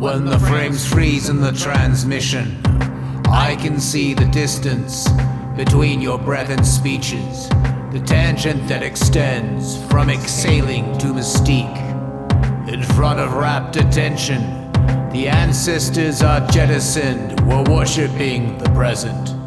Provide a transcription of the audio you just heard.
When the frames freeze in the transmission, I can see the distance between your breath and speeches, the tangent that extends from exhaling to mystique. In front of rapt attention, the ancestors are jettisoned, we're worshipping the present.